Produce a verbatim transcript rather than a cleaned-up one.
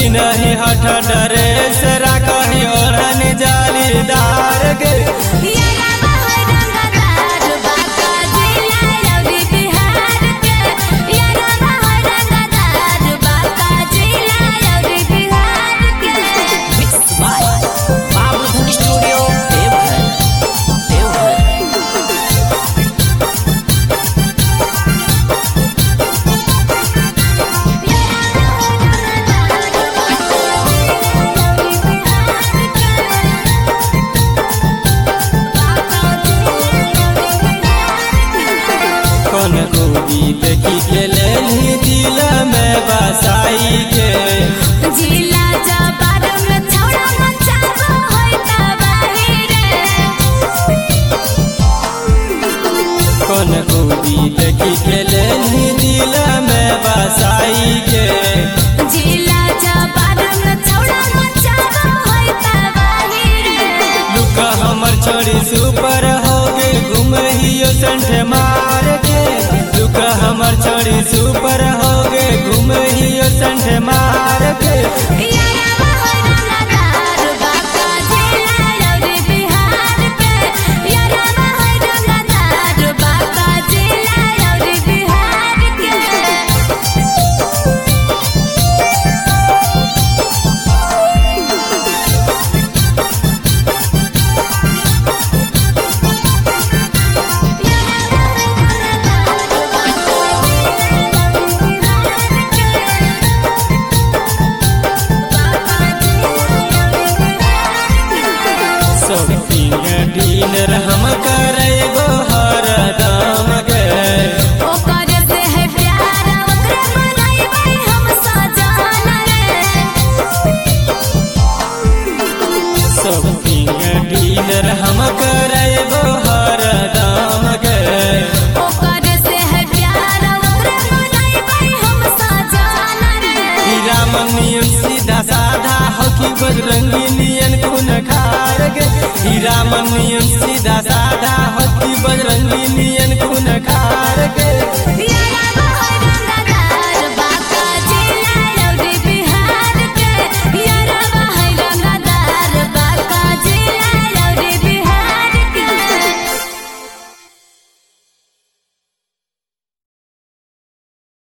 नहीं हठ ड्रेस राखी ओढ़न जालीदार के देखी के ले दिल में बसाई के जिला जबार में छौड़ा मचाबो होई तबाही रे कौन खूबी देखी के ले दिल में बसाई के जिला जबार में छौड़ा मचाबो होई तबाही रे लुक हमर छोड़ी सुपर हो गे घुमहियो संठ मार के लुक हमर छोड़ी सुपर हो गे घुमहियो संठ मार के डीनर हम करे गो हर दाम के ओकर से है प्यार ओकरे बनाई हम सजान रे सब डीनर हम करे गो हर दाम के ओकर से है प्यार ओकरे बनाई हम सजान रे हीरा मनियन सीधा साधा हो कि बजरंगी नियन खून खार के हीरा मनियन सीधा साधा हो कि बजरंगी नियन खून खार के।